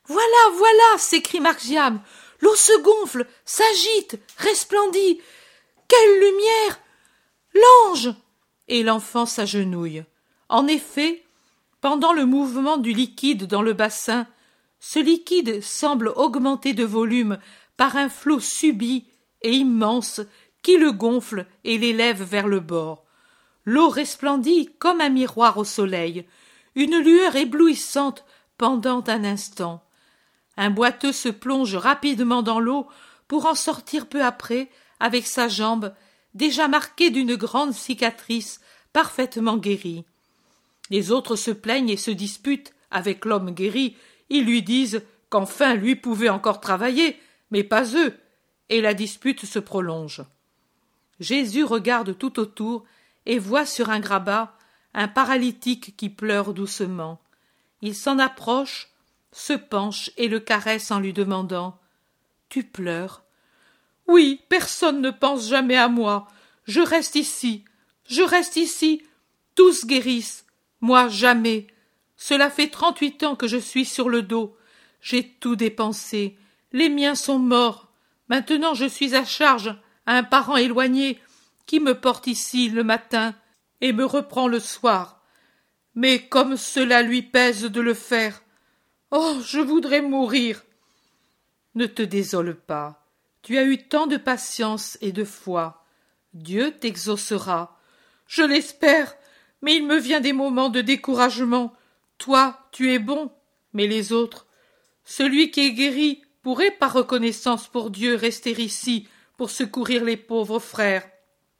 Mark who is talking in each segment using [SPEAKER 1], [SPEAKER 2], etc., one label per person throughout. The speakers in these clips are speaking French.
[SPEAKER 1] Voilà, voilà, s'écrie Margiam. L'eau se gonfle, s'agite, resplendit. Quelle lumière! L'ange! Et l'enfant s'agenouille. En effet, pendant le mouvement du liquide dans le bassin, ce liquide semble augmenter de volume par un flot subit et immense qui le gonfle et l'élève vers le bord. L'eau resplendit comme un miroir au soleil, une lueur éblouissante pendant un instant. Un boiteux se plonge rapidement dans l'eau pour en sortir peu après avec sa jambe déjà marquée d'une grande cicatrice parfaitement guérie. Les autres se plaignent et se disputent avec l'homme guéri. Ils lui disent qu'enfin lui pouvait encore travailler, mais pas eux, et la dispute se prolonge. Jésus regarde tout autour et voit sur un grabat un paralytique qui pleure doucement. Il s'en approche, se penche et le caresse en lui demandant « Tu pleures ?»« Oui, personne ne pense jamais à moi. Je reste ici, tous guérissent. Moi, jamais. Cela fait 38 ans que je suis sur le dos. J'ai tout dépensé. Les miens sont morts. Maintenant je suis à charge à un parent éloigné qui me porte ici le matin et me reprend le soir. Mais comme cela lui pèse de le faire, oh, je voudrais mourir. Ne te désole pas. Tu as eu tant de patience et de foi. Dieu t'exaucera. Je l'espère, mais il me vient des moments de découragement. Toi, tu es bon, mais les autres. Celui qui est guéri pourrait, par reconnaissance pour Dieu, rester ici pour secourir les pauvres frères.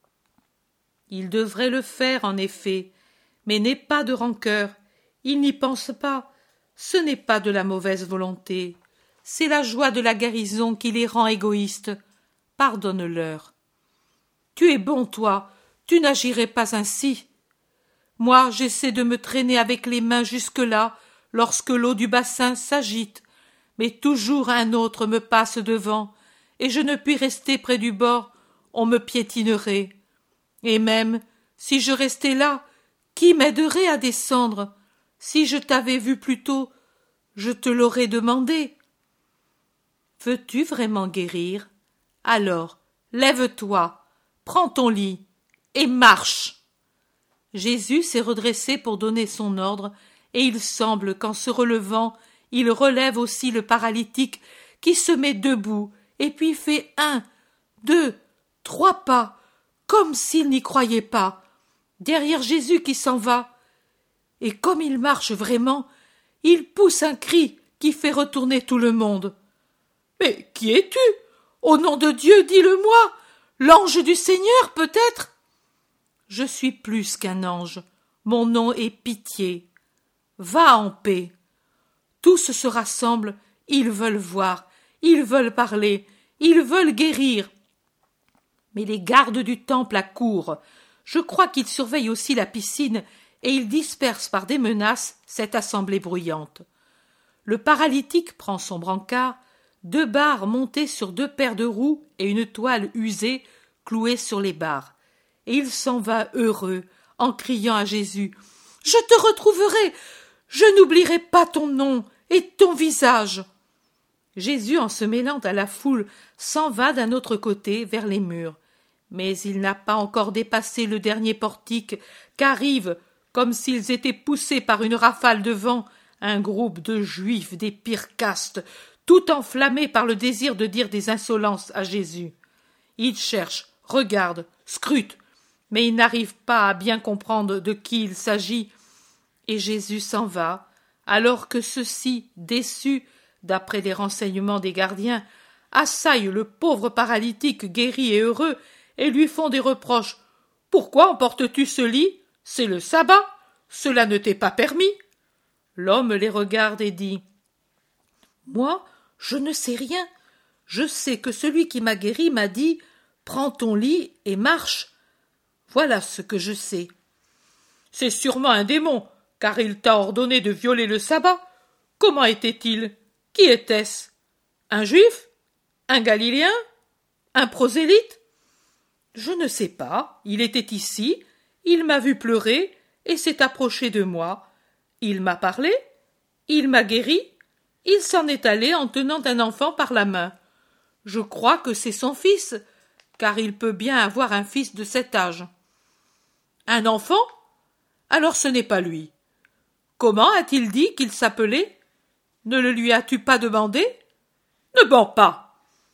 [SPEAKER 1] Il devrait le faire, en effet, mais n'aie pas de rancœur. Il n'y pense pas. Ce n'est pas de la mauvaise volonté. C'est la joie de la guérison qui les rend égoïstes. Pardonne-leur. Tu es bon, toi. Tu n'agirais pas ainsi. Moi, j'essaie de me traîner avec les mains jusque-là lorsque l'eau du bassin s'agite, mais toujours un autre me passe devant, et je ne puis rester près du bord, on me piétinerait. Et même, si je restais là, qui m'aiderait à descendre? Si je t'avais vu plus tôt, je te l'aurais demandé. Veux-tu vraiment guérir? Alors, lève-toi, prends ton lit, et marche. Jésus s'est redressé pour donner son ordre, et il semble qu'en se relevant, il relève aussi le paralytique qui se met debout, et puis fait 1, 2, 3 pas, comme s'il n'y croyait pas, derrière Jésus qui s'en va. Et comme il marche vraiment, il pousse un cri qui fait retourner tout le monde. « Mais qui es-tu? Au nom de Dieu, dis-le-moi! L'ange du Seigneur, peut-être ?» Je suis plus qu'un ange. Mon nom est Pitié. Va en paix. Tous se rassemblent, ils veulent voir, ils veulent parler, ils veulent guérir. Mais les gardes du temple accourent. Je crois qu'ils surveillent aussi la piscine et ils dispersent par des menaces cette assemblée bruyante. Le paralytique prend son brancard, 2 barres montées sur 2 paires de roues et une toile usée clouée sur les barres. Et il s'en va heureux, en criant à Jésus « Je te retrouverai, je n'oublierai pas ton nom et ton visage. » Jésus, en se mêlant à la foule, s'en va d'un autre côté vers les murs. Mais il n'a pas encore dépassé le dernier portique qu'arrive, comme s'ils étaient poussés par une rafale de vent, un groupe de juifs des pires castes, tout enflammés par le désir de dire des insolences à Jésus. Ils cherchent, regardent, scrutent, mais ils n'arrivent pas à bien comprendre de qui il s'agit, et Jésus s'en va, alors que ceux-ci, déçus, d'après les renseignements des gardiens, assaillent le pauvre paralytique guéri et heureux et lui font des reproches. « Pourquoi emportes-tu ce lit? C'est le sabbat. Cela ne t'est pas permis. » L'homme les regarde et dit « Moi, je ne sais rien. Je sais que celui qui m'a guéri m'a dit « Prends ton lit et marche. » Voilà ce que je sais. « C'est sûrement un démon, car il t'a ordonné de violer le sabbat. Comment était-il? Qui était-ce? Un juif? Un galiléen? Un prosélyte? Je ne sais pas. Il était ici, il m'a vu pleurer et s'est approché de moi. Il m'a parlé, il m'a guéri. Il s'en est allé en tenant un enfant par la main. Je crois que c'est son fils, car il peut bien avoir un fils de cet âge. Un enfant? Alors ce n'est pas lui. Comment a-t-il dit qu'il s'appelait? Ne le lui as-tu pas demandé? Ne mens pas.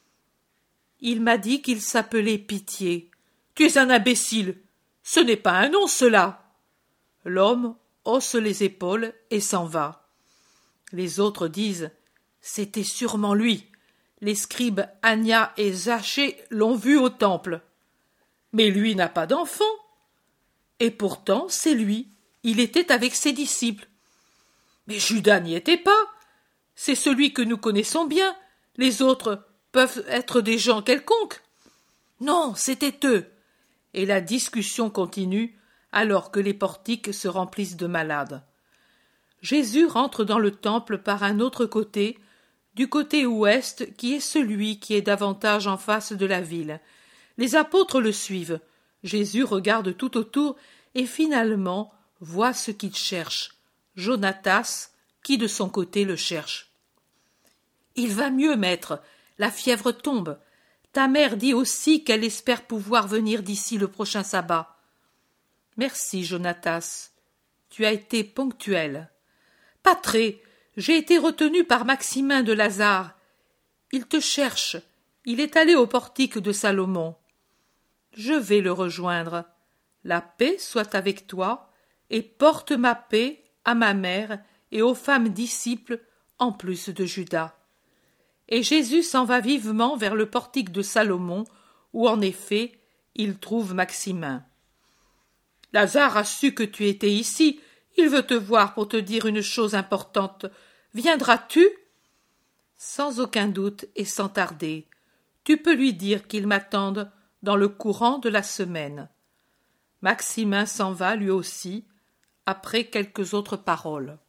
[SPEAKER 1] Il m'a dit qu'il s'appelait Pitié. Tu es un imbécile. Ce n'est pas un nom, cela. L'homme hausse les épaules et s'en va. Les autres disent « C'était sûrement lui. Les scribes Annia et Zachée l'ont vu au temple. Mais lui n'a pas d'enfant. Et pourtant, c'est lui. Il était avec ses disciples. Mais Judas n'y était pas. C'est celui que nous connaissons bien. Les autres peuvent être des gens quelconques. Non, c'était eux. Et la discussion continue alors que les portiques se remplissent de malades. Jésus rentre dans le temple par un autre côté, du côté ouest, qui est celui qui est davantage en face de la ville. Les apôtres le suivent. Jésus regarde tout autour et finalement voit ce qu'il cherche. Jonatas, qui de son côté le cherche. « Il va mieux, maître. La fièvre tombe. Ta mère dit aussi qu'elle espère pouvoir venir d'ici le prochain sabbat. » Merci, Jonatas. Tu as été ponctuel. Pas très. J'ai été retenu par Maximin de Lazare. Il te cherche. Il est allé au portique de Salomon. Je vais le rejoindre. La paix soit avec toi, et porte ma paix à ma mère et aux femmes disciples, en plus de Judas. Et Jésus s'en va vivement vers le portique de Salomon, où en effet il trouve Maximin. Lazare a su que tu étais ici. Il veut te voir pour te dire une chose importante. Viendras-tu? Sans aucun doute et sans tarder. Tu peux lui dire qu'il m'attende dans le courant de la semaine. Maximin s'en va lui aussi, après quelques autres paroles.